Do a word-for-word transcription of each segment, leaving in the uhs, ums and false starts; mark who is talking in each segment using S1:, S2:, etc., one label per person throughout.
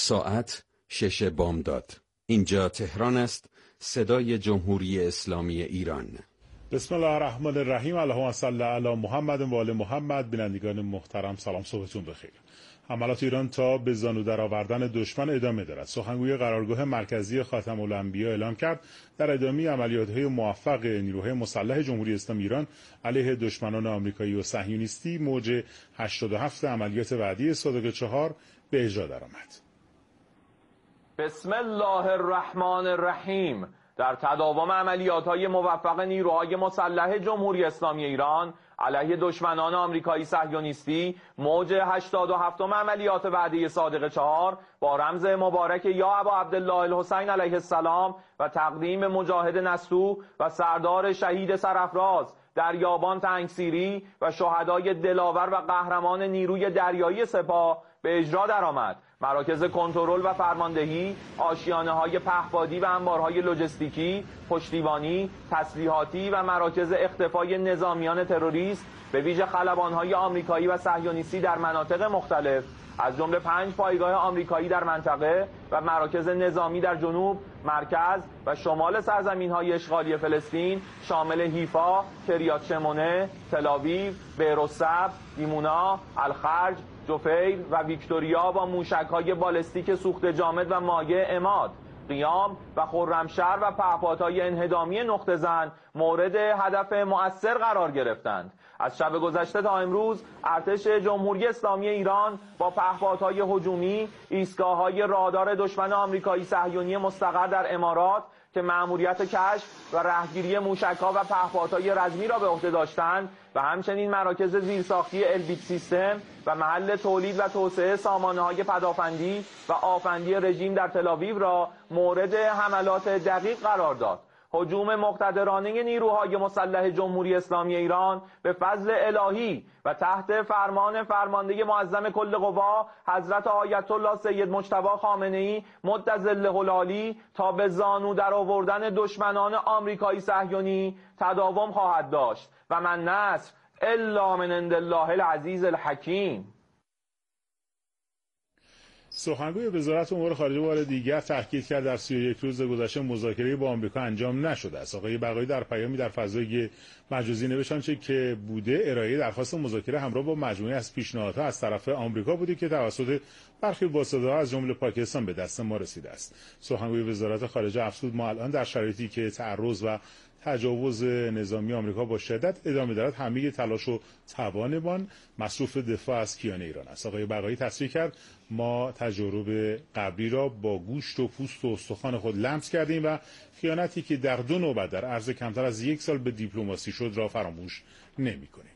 S1: ساعت شش بامداد. اینجا تهران است، صدای جمهوری اسلامی ایران.
S2: بسم الله الرحمن الرحیم. اللهم صل علی محمد و آل محمد. بینندگان محترم سلام، صبحتون بخیر. حملات ایران تا به زانو درآوردن دشمن ادامه دارد. سخنگوی قرارگاه مرکزی خاتم الانبیا اعلام کرد در ادامه عملیات‌های موفق نیروهای مسلح جمهوری اسلامی ایران علیه دشمنان آمریکایی و صهیونیستی موج هشتاد و هفت عملیات بعدی صادق چهار به اجرا درآمد.
S3: بسم الله الرحمن الرحیم. در تداوم عملیات‌های موفق نیروهای مسلح جمهوری اسلامی ایران علیه دشمنان آمریکایی صهیونیستی موج هشتاد و هفتم عملیات وعده صادق چهار با رمز مبارک یا ابا عبدالله الحسین علیه السلام و تقدیم مجاهد نستو و سردار شهید سرافراز دریابان تنگسیری و شهدای دلاور و قهرمان نیروی دریایی سپاه به اجرا درآمد. مراکز کنترل و فرماندهی، آشیانه‌های پهپادی و انبارهای لوجستیکی، پشتیبانی، تسلیحاتی و مراکز اختفای نظامیان تروریست به ویژه خلبان‌های آمریکایی و صهیونیستی در مناطق مختلف از جمله پنج پایگاه آمریکایی در منطقه و مراکز نظامی در جنوب، مرکز و شمال سرزمین‌های اشغالی فلسطین شامل حیفا، کریات شمونه، تل‌آویو، بئرالسبع، دیمونا، الخرج، جفیر و ویکتوریا با موشک‌های بالستیک سوخت جامد و مایع عماد، قیام و خرمشهر و پهپادهای انهدامی نقطه زن مورد هدف مؤثر قرار گرفتند. از شب گذشته تا امروز ارتش جمهوری اسلامی ایران با پهپادهای هجومی، ایستگاه‌های رادار دشمن آمریکایی صهیونی مستقر در امارات که مأموریت کشف و رهگیری موشک‌ها و پهپادهای رزمی را به عهده داشتند و همچنین مراکز زیرساختی البیت سیستم و محل تولید و توسعه سامانه‌های پدافندی و آفندی رژیم در تل‌آویو را مورد حملات دقیق قرار داد. هجوم مقتدرانه نیروهای مسلح جمهوری اسلامی ایران به فضل الهی و تحت فرمان فرمانده معظم کل قوا حضرت آیت الله سید مجتبی خامنه‌ای مد ظله العالی تا به زانو در آوردن دشمنان آمریکایی صهیونی تداوم خواهد داشت و من نصر الا من عند الله العزیز الحکیم.
S2: سخنگوی وزارت امور خارجه بار دیگر تاکید کرد در سی و یک روز گذشته مذاکره با آمریکا انجام نشده است. آقای بقایی در پیامی در فضای مجازی نوشتند چه که بوده ارائه درخواست مذاکره همراه با مجموعه از پیشنهادها از طرف آمریکا بوده که توسط برخی واسطه‌ها از جمله پاکستان به دست ما رسیده است. سخنگوی وزارت خارجه افزود ما الان در شرایطی که تعرض و تجاوز نظامی آمریکا با شدت ادامه دارد همه تلاش و توانمان مصروف دفاع از کیان ایران است. آقای بقایی تصریح کرد ما تجارب قبلی را با گوشت و پوست و استخوان خود لمس کردیم و خیانتی که در دو نوبت در عرض کمتر از یک سال به دیپلماسی شد را فراموش نمی‌کنیم.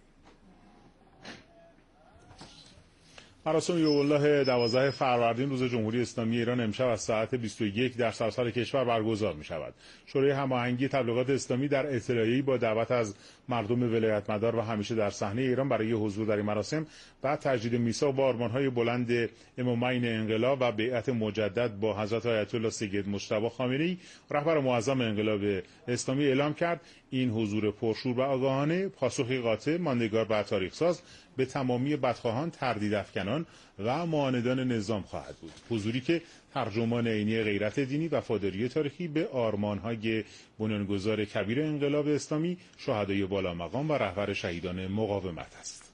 S2: مراسم یوم الله دوازده فروردین روز جمهوری اسلامی ایران امشب از ساعت بیست و یک در سراسر کشور برگزار می شود. شورای هماهنگی تبلیغات اسلامی در اطلاعیه‌ای با دعوت از مردم ولایتمدار و همیشه در صحنه ایران برای حضور در این مراسم بعد تجدید میثاق با آرمان‌های بلند امامین انقلاب و بیعت مجدد با حضرت آیت الله سید مجتبی خامنه‌ای رهبر معظم انقلاب اسلامی اعلام کرد این حضور پرشور و آگاهانه پاسخی قاطع ماندگار و تاریخ‌ساز به تمامی بدخواهان، تردید افکنان و معاندان نظام خواهد بود. حضوری که ترجمان عینی غیرت دینی، وفاداری تاریخی به آرمان‌های بنیانگذار کبیر انقلاب اسلامی، شهدای والا مقام و رهبر شهیدان مقاومت است.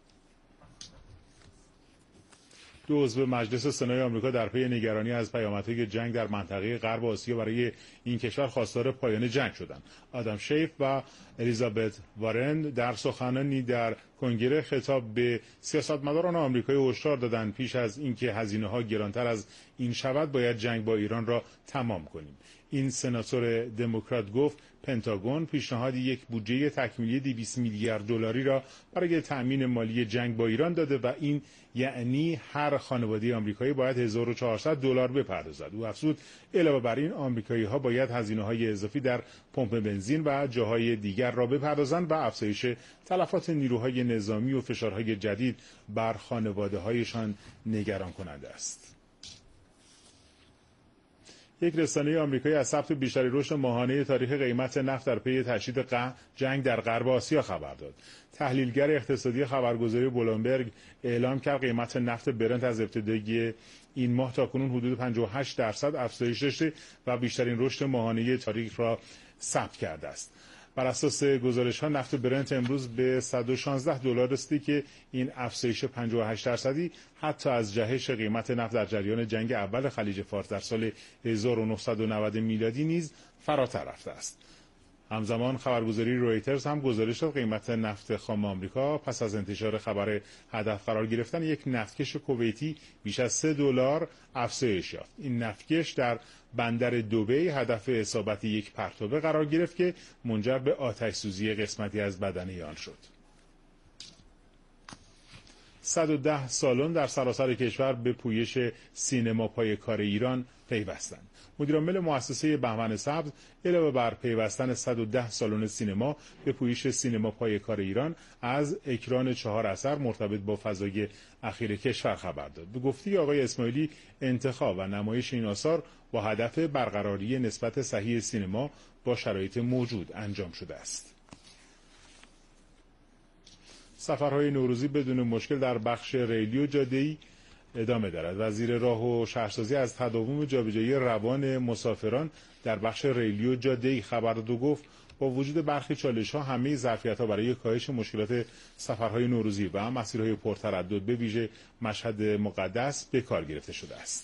S2: دو عضو مجلس سنای آمریکا در پی نگرانی از پیامدهای جنگ در منطقه غرب آسیا برای این کشور خواستار پایان جنگ شدند. آدم شیف و الیزابت وارن در سخنانی در کنگره خطاب به سیاستمداران آمریکایی هشدار دادند پیش از اینکه هزینه‌ها گرانتر از این شود باید جنگ با ایران را تمام کنیم. این سناتور دموکرات گفت پنتاگون پیشنهاد یک بودجه تکمیلی دویست میلیارد دلاری را برای تأمین مالی جنگ با ایران داده و این یعنی هر خانواده آمریکایی باید هزار و چهارصد دلار بپردازد. او افزود علاوه بر این آمریکایی‌ها باید هزینه‌های اضافی در پمپ بنزین و جاهای دیگر را بپردازند و افزایش تلفات نیروهای نظامی و فشارهای جدید بر خانواده‌هایشان نگران کننده است. یک رسانه آمریکایی از ثبت بیشتری رشد ماهانه تاریخ قیمت نفت در پی تشدید جنگ در غرب آسیا خبر داد. تحلیلگر اقتصادی خبرگزاری بلومبرگ اعلام کرد قیمت نفت برنت از ابتدای این ماه تاکنون حدود پنجاه و هشت درصد افزایش داشته و بیشترین رشد ماهانه تاریخ را ثبت کرده است. بر اساس گزارش‌ها نفت برنت امروز به صد و شانزده دلار رسیده که این افزایش پنجاه و هشت درصدی حتی از جهش قیمت نفت در جریان جنگ اول خلیج فارس در سال هزار و نهصد و نود میلادی نیز فراتر رفته است. همزمان خبرگزاری رویترز هم گزارش داد قیمت نفت خام آمریکا پس از انتشار خبر هدف قرار گرفتن یک نفتکش کویتی بیش از سه دلار افزایش یافت. این نفتکش در بندر دبی هدف اصابت یک پرتابه قرار گرفت که منجر به آتش سوزی قسمتی از بدنه آن شد. صد و ده سالن در سراسر کشور به پویش سینما پایه‌کار ایران پیوستند. مدیرعامل مؤسسه بهمن سبز علاوه بر پیوستن صد و ده سالن سینما به پویش سینما پایه‌کار ایران از اکران چهار اثر مرتبط با فضای اخیر کشور خبر داد. به گفته آقای اسماعیلی انتخاب و نمایش این آثار با هدف برقراری نسبت صحیح سینما با شرایط موجود انجام شده است. سفرهای نوروزی بدون مشکل در بخش ریلی و جاده‌ای ادامه دارد. وزیر راه و شهرسازی از تداوم جابجایی روان مسافران در بخش ریلی و جاده‌ای خبر داد و گفت با وجود برخی چالش‌ها همه ظرفیت‌ها برای کاهش مشکلات سفرهای نوروزی و مسیرهای پرتردد به ویژه مشهد مقدس به کار گرفته شده است.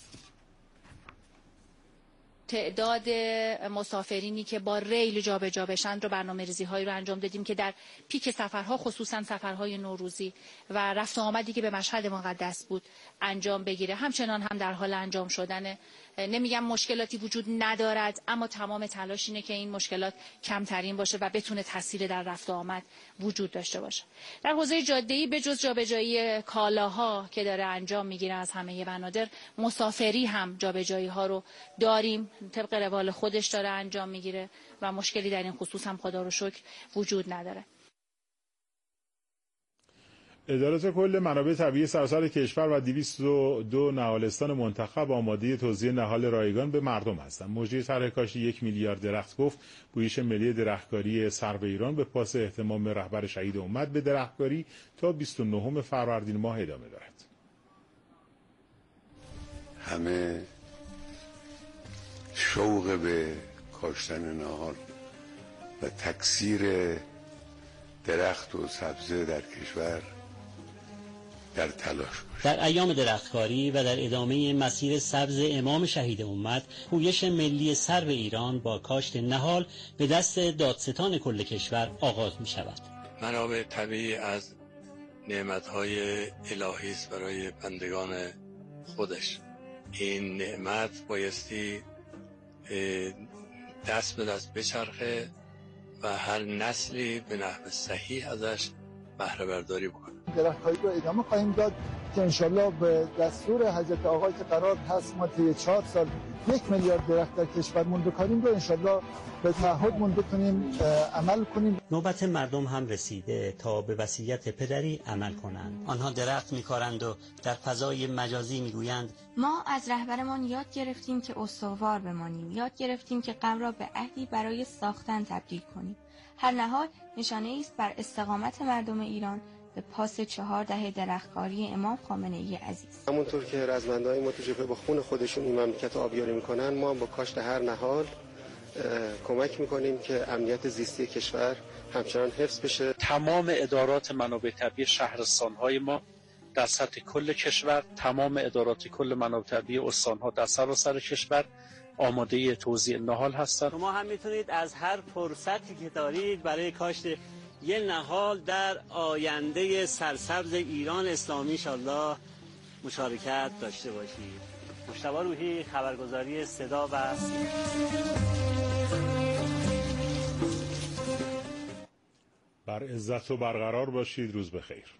S4: تعداد مسافرینی که با ریل جابجا بشن رو برنامه‌ریزی هایی رو انجام دادیم که در پیک سفرها خصوصا سفرهای نوروزی و رفت و آمدی که به مشهد مقدس بود انجام بگیره. همچنان هم در حال انجام شدنه. نمیگم مشکلاتی وجود ندارد، اما تمام تلاش اینه که این مشکلات کمترین باشه و بتونه تاثیر در رفت و آمد وجود داشته باشه. در حوزه جاده‌ای به جز جابجایی کالاها که داره انجام میگیره از همه بنادر، مسافری هم جابجایی ها رو داریم، طبق روال خودش داره انجام میگیره و مشکلی در این خصوص هم خدا رو شکر وجود نداره.
S2: ادارات کل منابع طبیعی سراسر کشور و دویست و دو نهالستان منتخب آماده توزیع نهال رایگان به مردم هستند. مجری طرح کاشت یک میلیارد درخت گفت پویش ملی درختکاری سرو ایران به پاس اهتمام رهبر شهید امت به درختکاری تا بیست و نهم فروردین ماه ادامه دارد.
S5: همه شوق به کاشتن نهال و تکثیر درخت و سبزه در کشور در تلاش باشه.
S6: در ایام درختکاری و در ادامه مسیر سبز امام شهید امت، پویش ملی سرو ایران با کاشت نهال به دست دادستان کل کشور آغاز می شود.
S7: منابع طبیعی از نعمت‌های الهی است برای بندگان خودش. این نعمت بایستی دست به دست بچرخه و هر نسلی به نحو صحیح ازش بهره برداری بکنه.
S8: درخت‌کاری رو ادامه خواهیم داد که انشالله به دستور حضرت آقای که قرار هست ما طی چهار سال یک میلیارد درخت در کشورمون بکاریم رو انشالله به تعهدمون بتونیم عمل کنیم.
S6: نوبت مردم هم رسیده تا به وصیت پدری عمل کنند. آنها درخت می‌کارند و در فضای مجازی میگویند
S9: ما از رهبرمان یاد گرفتیم که استوار بمانیم، یاد گرفتیم که غم را به عهدی برای ساختن تبدیل کنیم. هر نهال نشانه است بر استقامت مردم ایران به پاس چهار دهه درختکاری امام خامنه‌ای عزیز.
S10: همونطور که رزمندهای ما تو جبهه با خون خودشون این مملکت آبیاری میکنن، ما هم با کاشت هر نهال کمک میکنیم که امنیت زیستی کشور همچنان حفظ بشه.
S11: تمام ادارات منابع طبیعی شهرستان‌های ما در سطح کل کشور، تمام ادارات کل منابع طبیعی استان‌ها در سراسر کشور آماده توزیع نهال هستند.
S6: شما هم میتونید از هر فرصتی که دارید برای کاشت یه نهال در آینده سرسبز ایران اسلامی انشالله مشارکت داشته باشید. مجتبی روحی، خبرگزاری صدا و سیما.
S2: بر عزت و برقرار باشید. روز بخیر.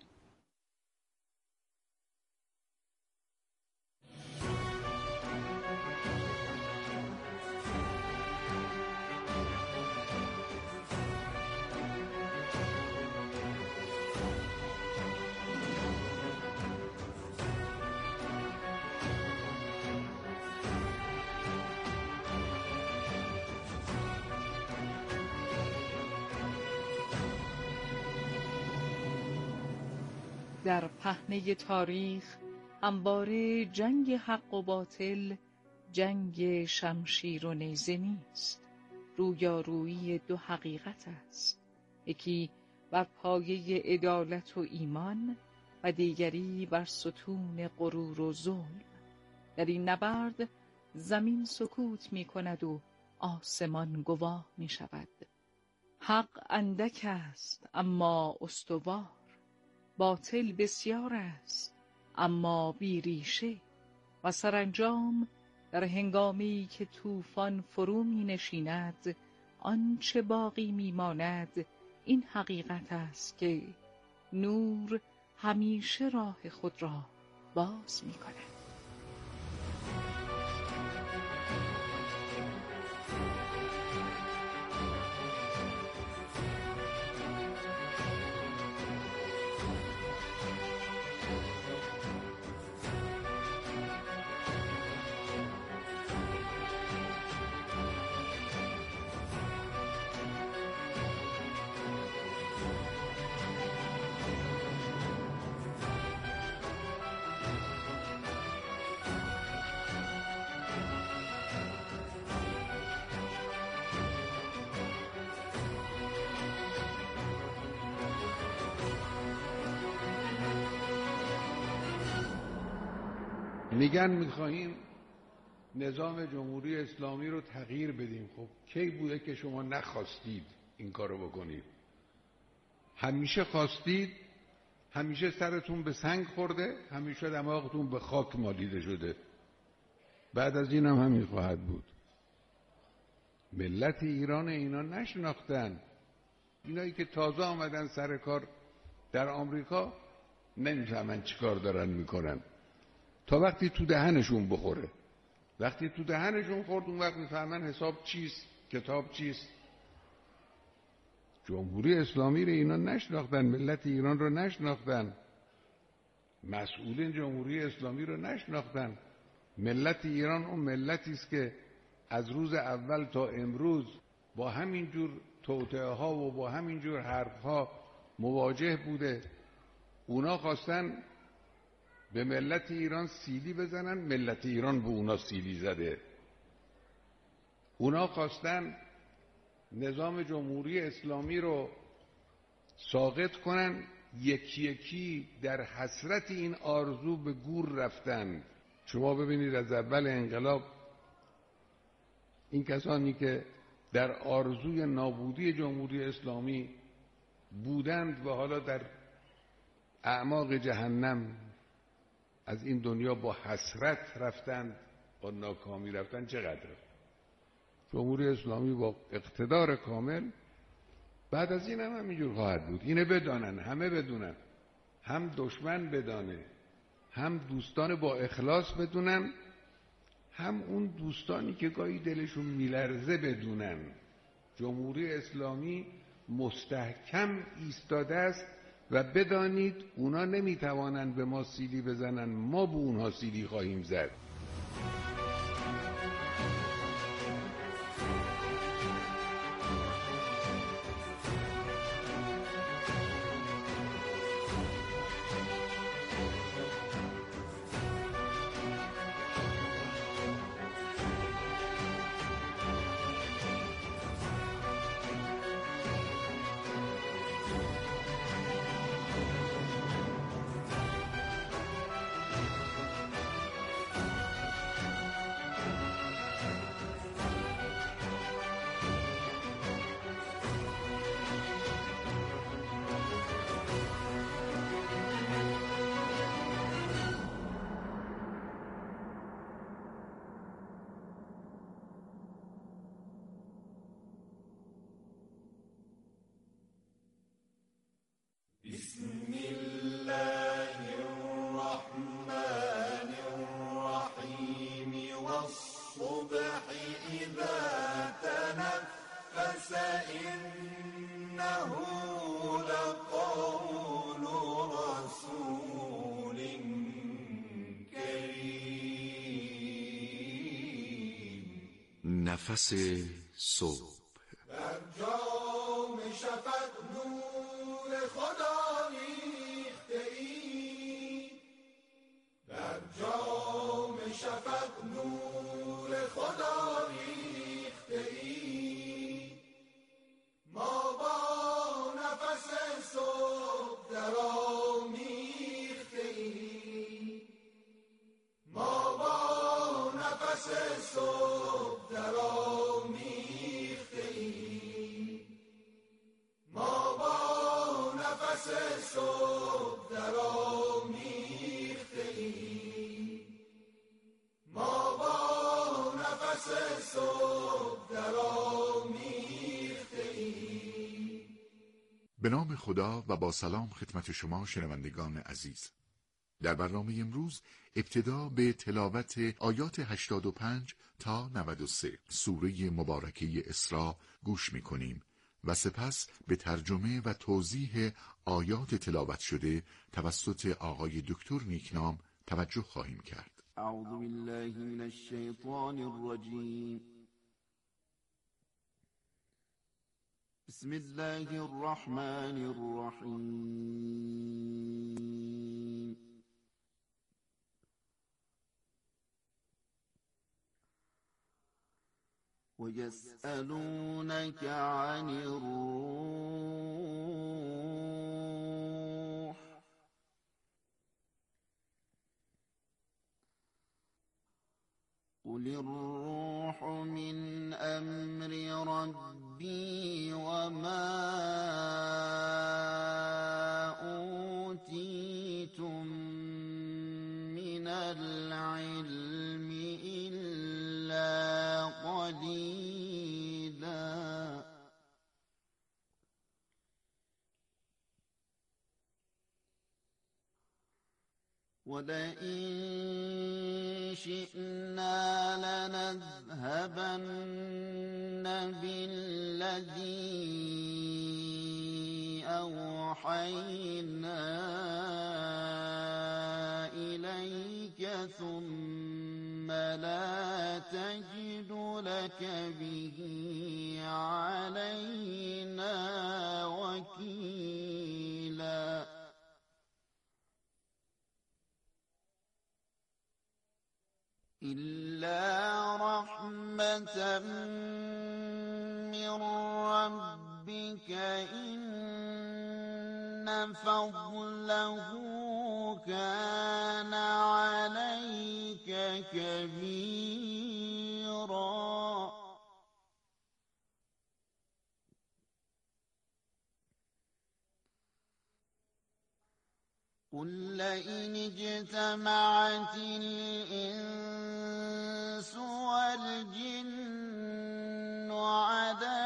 S12: در پهنه تاریخ همواره جنگ حق و باطل جنگ شمشیر و نیزه نیست، رویارویی دو حقیقت است، یکی بر پایه عدالت و ایمان و دیگری بر ستون غرور و ظلم. در این نبرد زمین سکوت می کند و آسمان گواه می شود. حق اندک است اما استوار، باطل بسیار است اما بی ریشه، و سرانجام در هنگامی که طوفان فرو می نشیند آنچه باقی می ماند این حقیقت است که نور همیشه راه خود را باز می کند.
S13: میگن میخواهیم نظام جمهوری اسلامی رو تغییر بدیم. خب کی بوده که شما نخواستید این کارو بکنید؟ همیشه خواستید، همیشه سرتون به سنگ خورده، همیشه دماغتون به خاک مالیده شده. بعد از این هم همین خواهد بود. ملت ایران اینا نشناختن. اینایی که تازه آمدن سر کار در آمریکا نمیفهمن چی کار دارن میکنن تا وقتی تو دهنشون بخوره. وقتی تو دهنشون خورد اون وقت میفهمن حساب چیست، کتاب چیست. جمهوری اسلامی رو اینا نشناختن، ملت ایران رو نشناختن، مسئولین جمهوری اسلامی رو نشناختن. ملت ایران اون ملتی است که از روز اول تا امروز با همین جور توطئه ها و با همین جور حرف ها مواجه بوده. اونا خواستن به ملت ایران سیلی بزنن، ملت ایران به اونا سیلی زده. اونا خواستن نظام جمهوری اسلامی رو ساقط کنن، یکی یکی در حسرت این آرزو به گور رفتن. شما ببینید از اول انقلاب این کسانی که در آرزوی نابودی جمهوری اسلامی بودند و حالا در اعماق جهنم از این دنیا با حسرت رفتند، با ناکامی رفتند، چقدر جمهوری اسلامی با اقتدار کامل بعد از این هم همینجور خواهد بود. اینه بدانن، همه بدونن، هم دشمن بدانه، هم دوستان با اخلاص بدونن، هم اون دوستانی که گاهی دلشون میلرزه بدونن. جمهوری اسلامی مستحکم ایستاده است و بدانید اونا نمیتوانند به ما سیلی بزنن، ما به اونها سیلی خواهیم زد.
S14: بسم الله الرحمن الرحيم والصبح إذا تنفس إنه لقول رسول كريم.
S1: نفس صبح
S14: در جام شفق نور خدا ریخته ای
S15: به نام خدا و با سلام خدمت شما شنوندگان عزیز. در برنامه امروز ابتدا به تلاوت آیات هشتاد و پنج تا نود و سه سوره مبارکه اسراء گوش می‌کنیم و سپس به ترجمه و توضیح آیات تلاوت شده توسط آقای دکتر نیکنام توجه خواهیم کرد.
S16: اعوذ بالله من الشیطان الرجیم. بسم الله الرحمن الرحیم. ويسألونك عن الروح قل الروح من أمر ربي وما أوتيتم من العلم إلا قليلا ولئن شئنا لنذهبن بالذي أوحينا إليك ثم لا تجد لك به علينا وكيلا إلا رحمة من ربك إن فضله كان عليك كبيرا قل لئن اجتمعت الإنس والجن على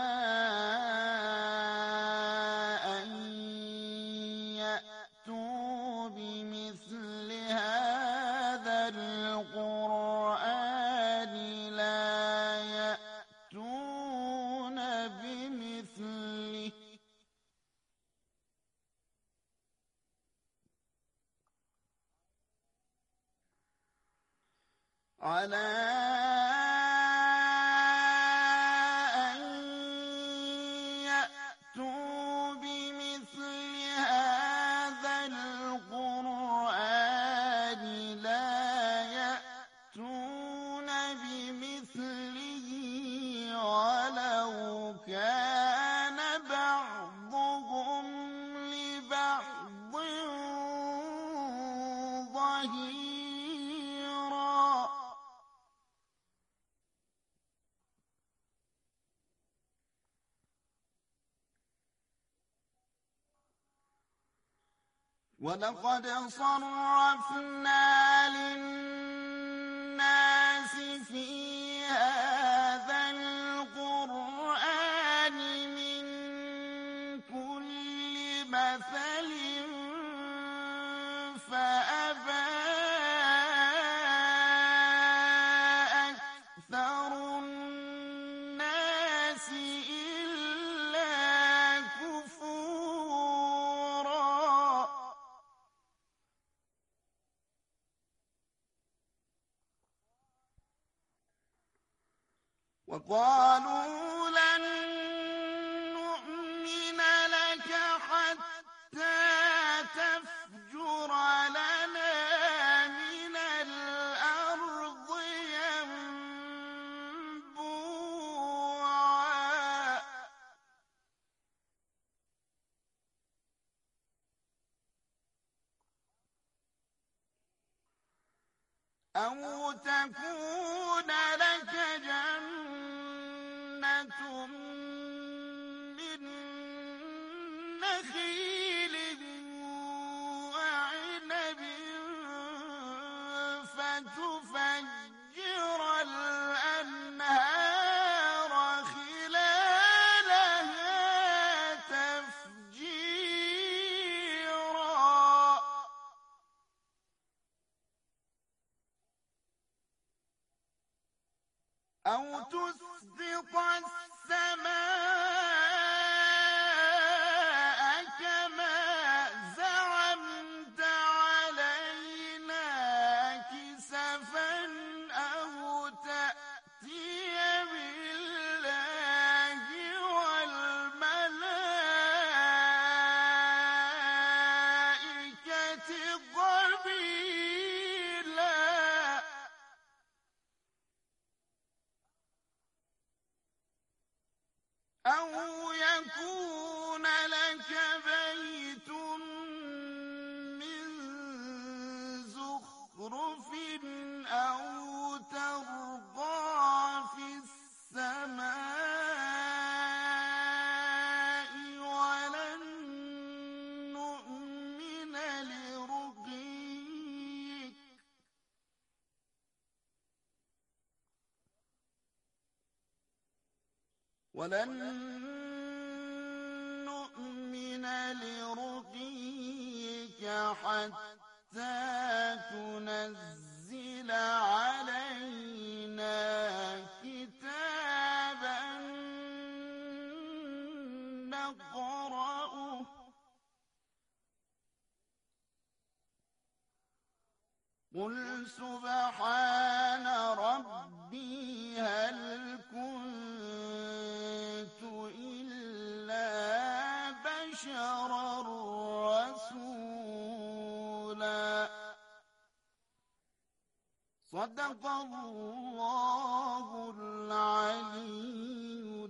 S16: أن يأتوا بمثل هذا القرآن لا يأتون بمثله على أن يأتوا بمثل هذا القرآن لا يأتون بمثله ولو كان بعضهم لبعض ظهيرا ولقد صرفنا للناس في هذا القرآن من كل مثل فأبى أكثر الناس إلا كفورا وقالوا لن نؤمن لك حتى تفجر لنا من الأرض ينبوعا أو تكون لك جنة من نخيل وعنب فتفجر الأنهار خلالها تفجيرا أو تسقط السماء كما زعمت علينا كسفا أو تأتي بالله والملائكة قبيلا أو يكون لك بيت من زخرف أو ترقى في السماء ولن نؤمن لرقيك ولن نؤمن لرقيك حتى تنزل علينا كتابا نقرأه قل سبحان ربي هل كنت إلا بشرا رسولا صدق الله العلي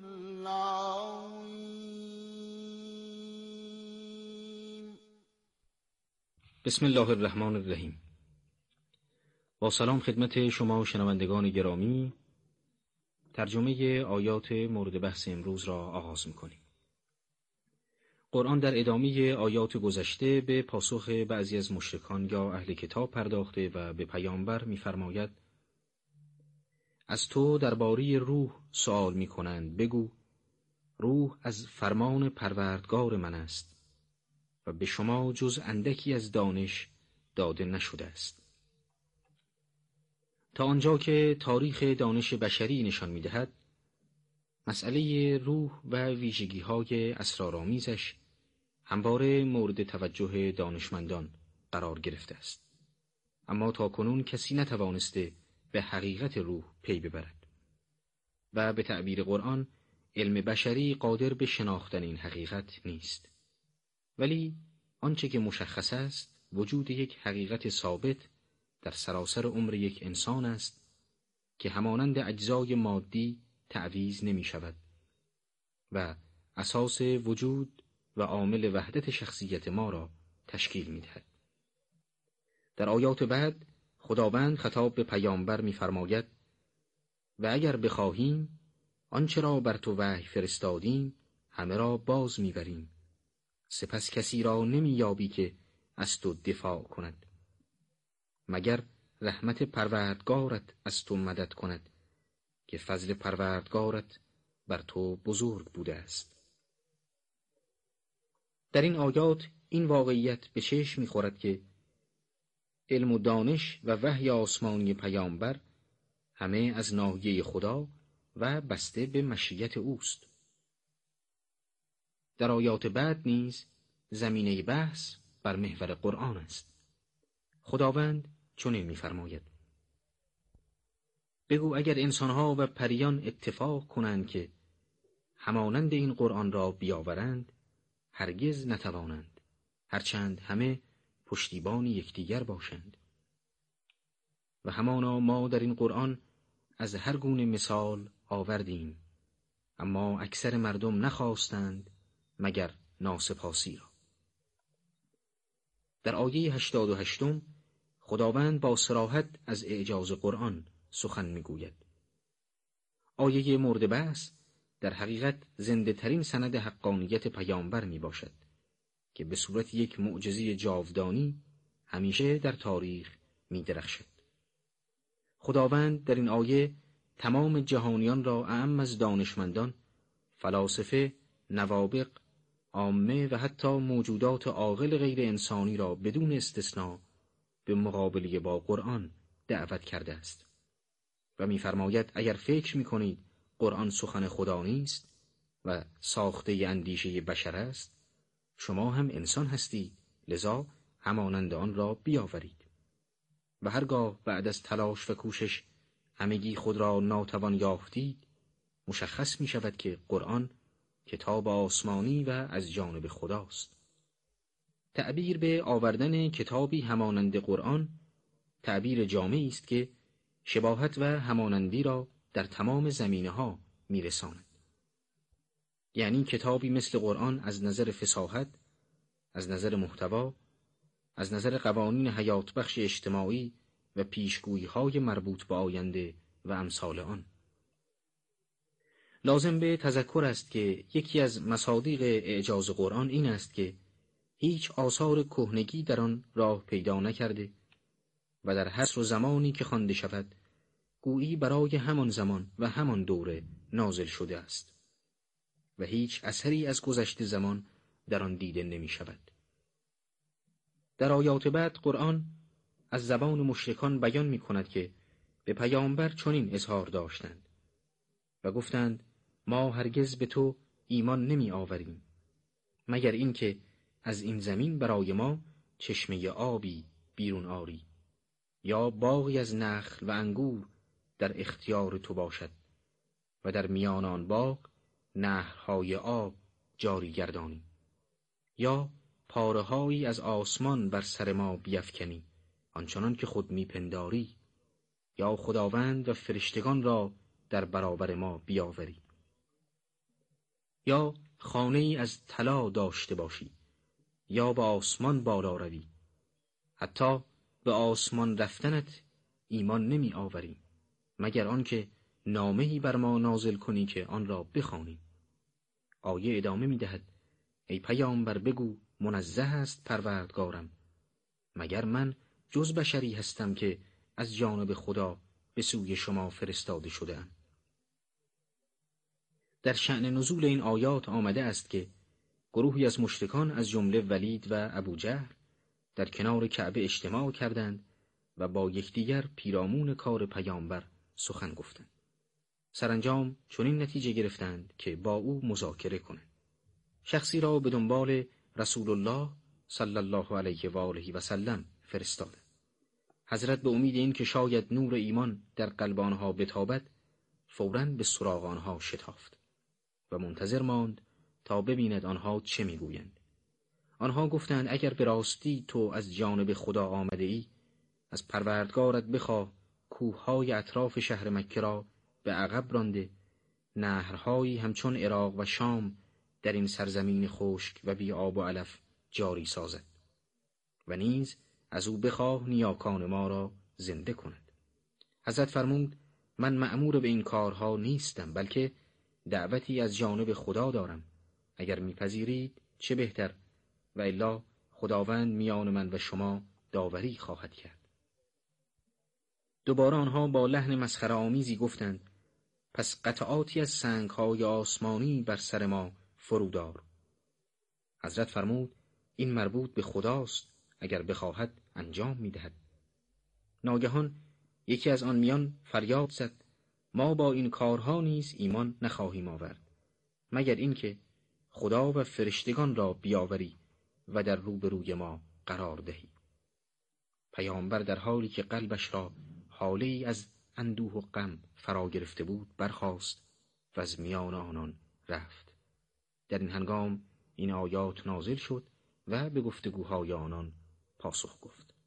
S16: العظيم.
S17: بسم الله الرحمن الرحیم. با سلام خدمت شما شنوندگان گرامی، ترجمه آیات مورد بحث امروز را آغاز می‌کنیم. قرآن در ادامه آیات گذشته به پاسخ بعضی از مشرکان یا اهل کتاب پرداخته و به پیامبر می‌فرماید: از تو درباره روح سؤال می‌کنند، بگو روح از فرمان پروردگار من است و به شما جز اندکی از دانش داده نشده است. تا آنجا که تاریخ دانش بشری نشان می‌دهد، مسئله روح و ویژگی‌های اسرارآمیزش همواره مورد توجه دانشمندان قرار گرفته است. اما تاکنون کسی نتوانسته به حقیقت روح پی ببرد و به تعبیر قرآن علم بشری قادر به شناختن این حقیقت نیست. ولی آنچه که مشخص است وجود یک حقیقت ثابت در سراسر عمر یک انسان است که همانند اجزای مادی تعویض نمی شود و اساس وجود و عامل وحدت شخصیت ما را تشکیل می دهد. در آیات بعد خداوند خطاب به پیامبر می فرماید: و اگر بخواهیم آنچه را بر تو وحی فرستادیم همه را باز می بریم، سپس کسی را نمی یابی که از تو دفاع کند، مگر رحمت پروردگارت از تو مدد کند که فضل پروردگارت بر تو بزرگ بوده است. در این آیات این واقعیت به چشم می‌خورد که علم و دانش و وحی آسمانی پیامبر همه از ناحیه خدا و بسته به مشیت اوست. در آیات بعد نیز زمینه بحث بر محور قرآن است. خداوند چنین می‌فرماید: بگو اگر انسانها و پریان اتفاق کنند که همانند این قرآن را بیاورند، هرگز نتوانند، هرچند همه پشتیبان یکدیگر باشند. و همانا ما در این قرآن از هر گونه مثال آوردیم، اما اکثر مردم نخواستند مگر ناسپاسی را. در آیه هشتاد و هشتم خداوند با صراحت از اعجاز قرآن سخن میگوید. آیه مورد بحث در حقیقت زنده ترین سند حقانیت پیامبر می باشد که به صورت یک معجزه جاودانی همیشه در تاریخ می درخشد. خداوند در این آیه تمام جهانیان را اعم از دانشمندان، فلاسفه، نوابغ، عامه و حتی موجودات عاقل غیر انسانی را بدون استثناء به مقابله با قرآن دعوت کرده است و می‌فرماید اگر فکر می‌کنید قرآن سخن خدا نیست و ساخته اندیشه بشر است، شما هم انسان هستید، لذا همانند آن را بیاورید. و هرگاه بعد از تلاش و کوشش همگی خود را ناتوان یافتید، مشخص می‌شود که قرآن کتاب آسمانی و از جانب خداست. تعبیر به آوردن کتابی همانند قرآن تعبیر جامعی است که شباهت و همانندی را در تمام زمینه‌ها می‌رساند. یعنی کتابی مثل قرآن از نظر فصاحت، از نظر محتوا، از نظر قوانین حیات بخش اجتماعی و پیشگویی‌های مربوط به آینده و امثال آن. لازم به تذکر است که یکی از مصادیق اعجاز قرآن این است که هیچ آثار کهنگی در آن راه پیدا نکرده و در حصر و زمانی که خوانده شود گویی برای همان زمان و همان دوره نازل شده است و هیچ اثری از گذشته زمان در آن دیده نمی شود. در آیات بعد قرآن از زبان مشرکان بیان می کند که به پیامبر چنین اظهار داشتند و گفتند ما هرگز به تو ایمان نمی آوریم مگر اینکه از این زمین برای ما چشمه آبی بیرون آری یا باغی از نخل و انگور در اختیار تو باشد و در میان آن باغ نهرهای آب جاری گردانی یا پاره‌هایی از آسمان بر سر ما بیفکنی آنچنان که خود میپنداری یا خداوند و فرشتگان را در برابر ما بیاوری یا خانه‌ای از طلا داشته باشی یا به آسمان بالا روی. حتی به آسمان رفتنت ایمان نمی آوریم مگر آنکه نامه‌ای بر ما نازل کنی که آن را بخوانیم. آیه ادامه می دهد ای پیامبر بگو منزه است پروردگارم، مگر من جز بشری هستم که از جانب خدا به سوی شما فرستاده شده‌ام. در شأن نزول این آیات آمده است که گروهی از مشرکان از جمله ولید و ابوجهل در کنار کعبه اجتماع کردند و با یکدیگر پیرامون کار پیامبر سخن گفتند. سرانجام چنین نتیجه گرفتند که با او مذاکره کنند. شخصی را به دنبال رسول الله صلی الله علیه و آله و سلم فرستادند. حضرت به امید این که شاید نور ایمان در قلب آنها بتابد فوراً به سراغ آنها شتافت و منتظر ماند تا ببیند آنها چه میگویند. آنها گفتند اگر به راستی تو از جانب خدا آمده ای از پروردگارت بخواه کوههای اطراف شهر مکه را به عقب رانده نهرهایی همچون عراق و شام در این سرزمین خشک و بی آب و علف جاری سازد و نیز از او بخواه نیاکان ما را زنده کند. حضرت فرمود من مأمور به این کارها نیستم بلکه دعوتی از جانب خدا دارم، اگر میپذیرید چه بهتر و الا خداوند میان من و شما داوری خواهد کرد. دوباره آنها با لحن مسخره آمیزی گفتند پس قطعاتی از سنگ‌های آسمانی بر سر ما فرودار. حضرت فرمود این مربوط به خداست، اگر بخواهد انجام میدهد. ناگهان یکی از آن میان فریاد زد ما با این کارها نیز ایمان نخواهیم آورد مگر اینکه خدا و فرشتگان را بیاوری و در روبروی ما قرار دهی. پیامبر در حالی که قلبش را حاله‌ای از اندوه و غم فرا گرفته بود برخاست و از میان آنان رفت. در این هنگام این آیات نازل شد و به گفتگوهای آنان پاسخ گفت.